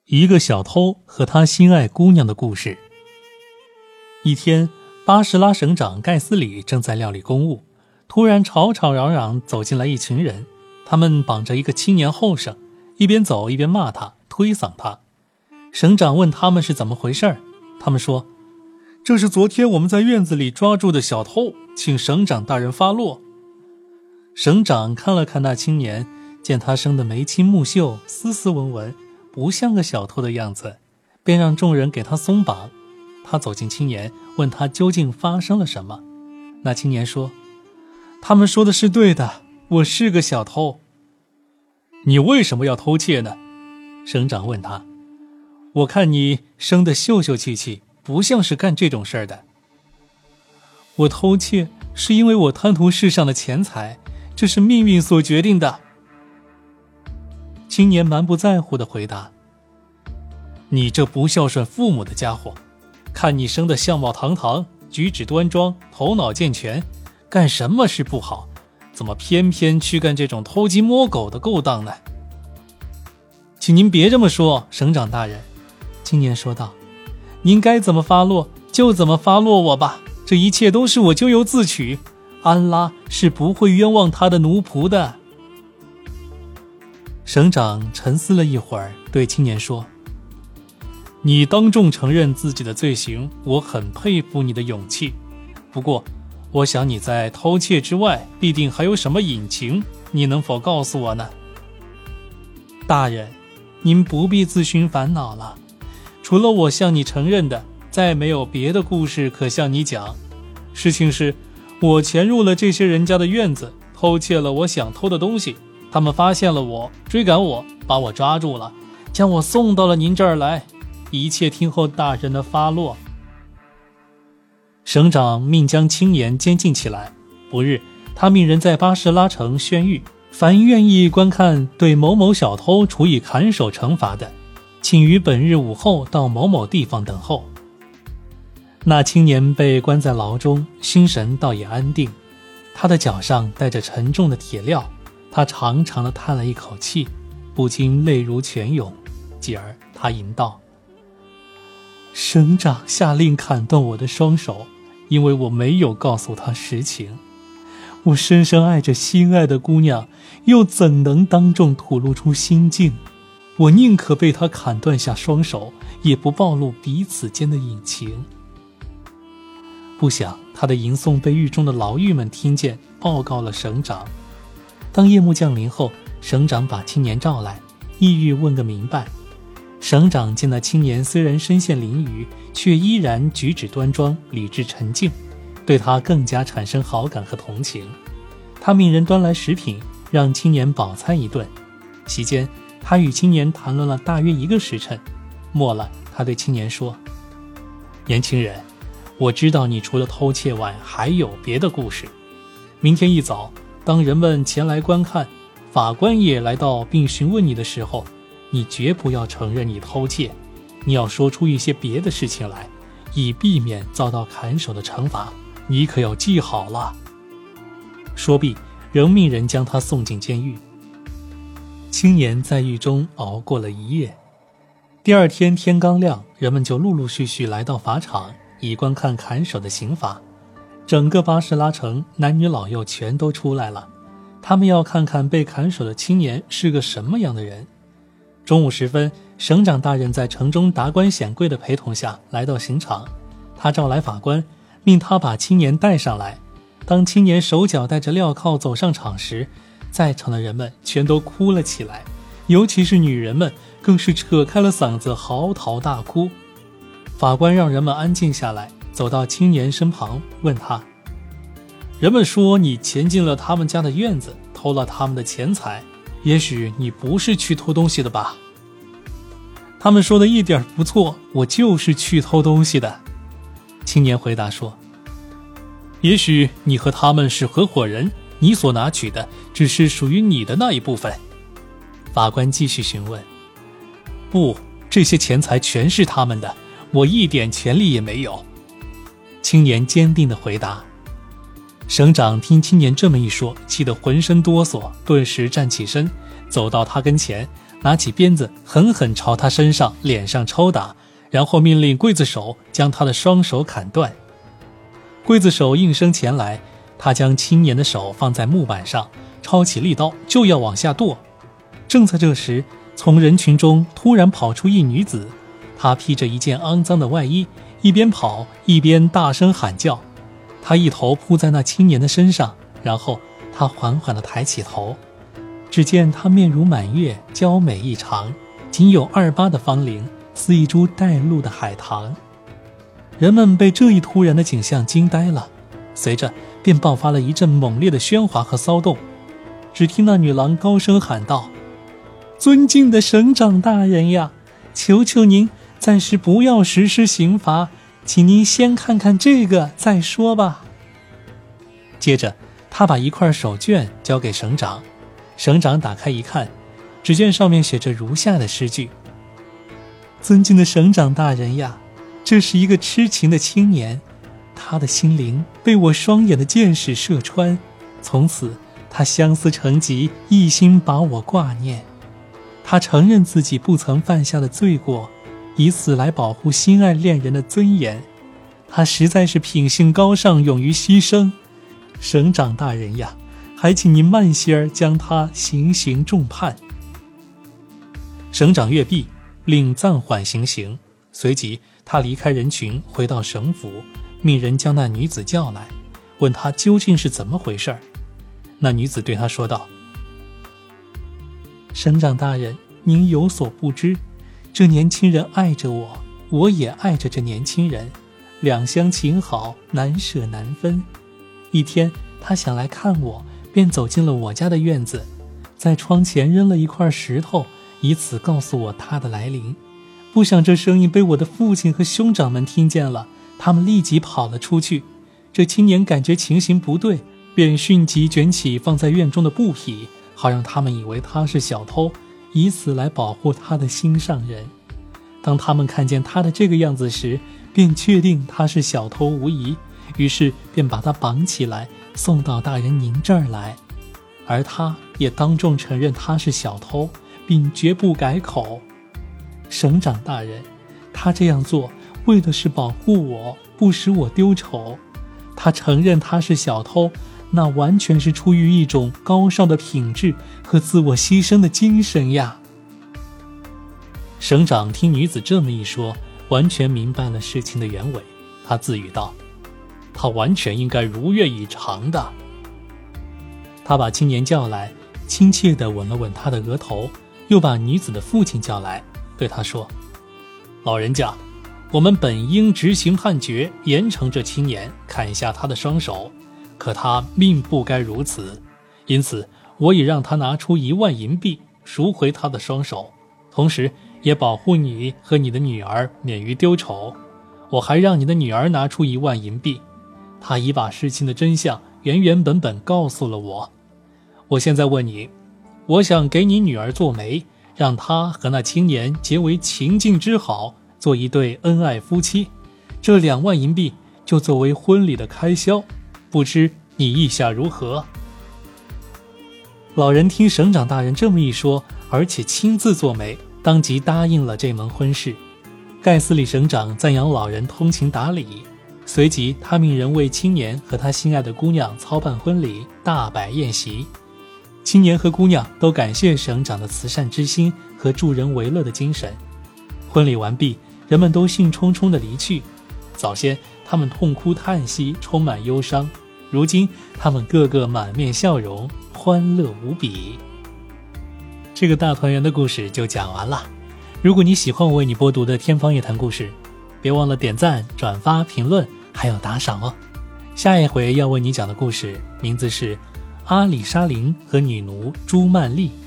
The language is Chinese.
一个小偷和他心爱姑娘的故事。一天，巴士拉省长盖斯里正在料理公务，突然吵吵嚷嚷走进来一群人，他们绑着一个青年后生，一边走一边骂他，推搡他。省长问他们是怎么回事，他们说：“这是昨天我们在院子里抓住的小偷，请省长大人发落。”省长看了看那青年，见他生得眉清目秀，斯斯文文，不像个小偷的样子，便让众人给他松绑。他走近青年，问他究竟发生了什么。那青年说：“他们说的是对的，我是个小偷。”“你为什么要偷窃呢？”省长问他。“我看你生得秀秀气气，不像是干这种事儿的。”“我偷窃是因为我贪图世上的钱财，这是命运所决定的。”青年蛮不在乎地回答：“你这不孝顺父母的家伙，看你生得相貌堂堂，举止端庄，头脑健全，干什么事不好，怎么偏偏去干这种偷鸡摸狗的勾当呢？”“请您别这么说，省长大人。”青年说道，“您该怎么发落就怎么发落我吧，这一切都是我咎由自取，安拉是不会冤枉他的奴仆的。”省长沉思了一会儿，对青年说：“你当众承认自己的罪行，我很佩服你的勇气。不过，我想你在偷窃之外，必定还有什么隐情，你能否告诉我呢？”“大人，您不必自寻烦恼了。除了我向你承认的，再没有别的故事可向你讲。事情是，我潜入了这些人家的院子，偷窃了我想偷的东西。他们发现了我，追赶我，把我抓住了，将我送到了您这儿来。一切听候大人的发落。”省长命将青年监禁起来。不日，他命人在巴士拉城宣谕，凡愿意观看对某某小偷处以砍手惩罚的，请于本日午后到某某地方等候。那青年被关在牢中，心神倒也安定，他的脚上带着沉重的铁镣，他长长地叹了一口气，不禁泪如泉涌。继而他吟道：“省长下令砍断我的双手，因为我没有告诉他实情。我深深爱着心爱的姑娘，又怎能当众吐露出心境？我宁可被他砍断下双手，也不暴露彼此间的隐情。”不想他的吟诵被狱中的牢狱们听见，报告了省长。当夜幕降临后，省长把青年召来，意欲问个明白。省长见那青年虽然身陷囹圄，却依然举止端庄，理智沉静，对他更加产生好感和同情。他命人端来食品，让青年饱餐一顿。席间，他与青年谈论了大约1个时辰。末了，他对青年说：“年轻人，我知道你除了偷窃外，还有别的故事。明天一早，当人们前来观看，法官也来到并询问你的时候，你绝不要承认你偷窃，你要说出一些别的事情来，以避免遭到砍手的惩罚，你可要记好了。”说毕，仍命人将他送进监狱。青年在狱中熬过了一夜。第二天天刚亮，人们就陆陆续续来到法场，以观看砍手的刑罚。整个巴士拉城男女老幼全都出来了，他们要看看被砍手的青年是个什么样的人。中午时分，省长大人在城中达官显贵的陪同下来到刑场，他召来法官，命他把青年带上来。当青年手脚带着镣铐走上场时，在场的人们全都哭了起来，尤其是女人们更是扯开了嗓子嚎啕大哭。法官让人们安静下来，走到青年身旁，问他：“人们说你潜进了他们家的院子，偷了他们的钱财，也许你不是去偷东西的吧？”“他们说的一点不错，我就是去偷东西的。”青年回答说：“也许你和他们是合伙人，你所拿取的只是属于你的那一部分。”法官继续询问：“不，这些钱财全是他们的，我一点权利也没有。”青年坚定地回答。省长听青年这么一说，气得浑身哆嗦，顿时站起身，走到他跟前， 拿起鞭子狠狠朝他身上脸上抽打，然后命令刽子手将他的双手砍断。刽子手应声前来，他将青年的手放在木板上，抄起利刀就要往下剁。正在这时，从人群中突然跑出一女子，她披着一件肮脏的外衣，一边跑一边大声喊叫。她一头扑在那青年的身上，然后她缓缓地抬起头，只见她面如满月，娇美异常，仅有28的芳龄，似一株带露的海棠。人们被这一突然的景象惊呆了，随着便爆发了一阵猛烈的喧哗和骚动。只听那女郎高声喊道：“尊敬的省长大人呀，求求您暂时不要实施刑罚，请您先看看这个再说吧。”接着他把一块手绢交给省长，省长打开一看，只见上面写着如下的诗句：“尊敬的省长大人呀，这是一个痴情的青年，他的心灵被我双眼的箭矢射穿，从此他相思成疾，一心把我挂念。他承认自己不曾犯下的罪过，以此来保护心爱恋人的尊严。他实在是品性高尚，勇于牺牲。省长大人呀，还请您慢些儿将他行刑重判。”省长阅毕，令暂缓行刑。随即他离开人群，回到省府，命人将那女子叫来，问她究竟是怎么回事。那女子对他说道：“省长大人，您有所不知，这年轻人爱着我，我也爱着这年轻人，两厢情好，难舍难分。一天他想来看我，便走进了我家的院子，在窗前扔了一块石头，以此告诉我他的来临。不想这声音被我的父亲和兄长们听见了，他们立即跑了出去。这青年感觉情形不对，便迅即卷起放在院中的布匹，好让他们以为他是小偷，以此来保护他的心上人。当他们看见他的这个样子时，便确定他是小偷无疑，于是便把他绑起来，送到大人您这儿来。而他也当众承认他是小偷，并绝不改口。省长大人，他这样做为的是保护我，不使我丢丑。他承认他是小偷，那完全是出于一种高尚的品质和自我牺牲的精神呀。”省长听女子这么一说，完全明白了事情的原委，他自语道：“他完全应该如愿以偿的。”他把青年叫来，亲切地吻了吻他的额头，又把女子的父亲叫来，对他说：“老人家，我们本应执行判决，严惩这青年，砍下他的双手，可他命不该如此，因此我已让他拿出1万银币赎回他的双手，同时也保护你和你的女儿免于丢丑。我还让你的女儿拿出1万银币，她已把事情的真相原本告诉了我。我现在问你，我想给你女儿做媒，让她和那青年结为情境之好，做一对恩爱夫妻，这2万银币就作为婚礼的开销，不知你意下如何？”老人听省长大人这么一说，而且亲自做媒，当即答应了这门婚事。盖斯里省长赞扬老人通情达理，随即他命人为青年和他心爱的姑娘操办婚礼，大摆宴席。青年和姑娘都感谢省长的慈善之心和助人为乐的精神。婚礼完毕，人们都兴冲冲地离去。早先他们痛哭叹息，充满忧伤，如今他们个个满面笑容，欢乐无比。这个大团圆的故事就讲完了。如果你喜欢我为你播读的天方夜谭故事，别忘了点赞、转发、评论，还有打赏哦。下一回要为你讲的故事名字是阿里沙琳和女奴朱曼丽。